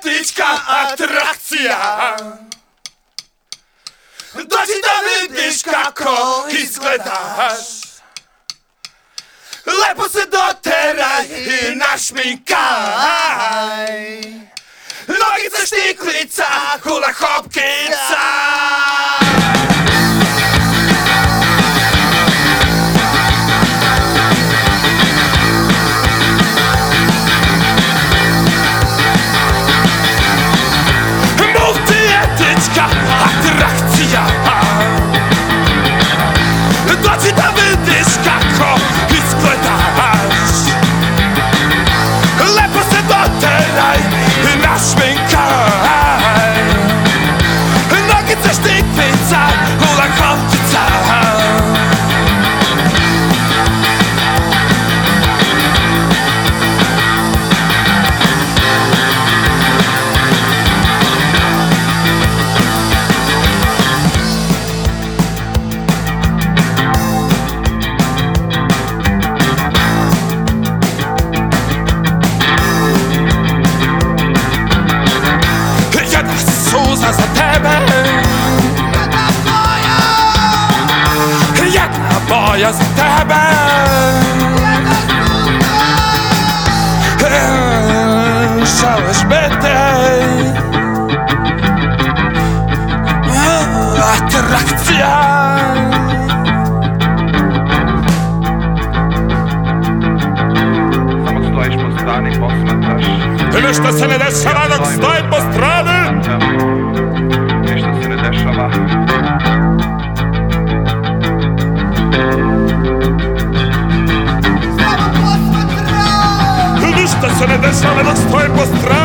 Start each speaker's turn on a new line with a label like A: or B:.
A: etička atrakcija. Dođi da vidiš kako izgledaš, lepo se doteraj i našminkaj. Nogice, štiklica, hula hopkica. Multietička atrakcija. Dođi da vidiš kako izgledaš, lepo se doteraj i našminkaj. Nogice, štikvica, hula hopkica. Suza za tebe, jedna boja za tebe, želiš biti atrakcija.
B: Samo stojiš po strani, posmatraš.
A: Ništa se ne dešava dok stojim po strani.
B: Ništa se ne dešava.
A: Ništa se ne dešava dok stojim po strani.